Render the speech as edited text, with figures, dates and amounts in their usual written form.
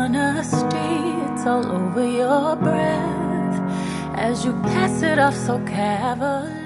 honesty, it's all over your breath as you pass it off so cavalier.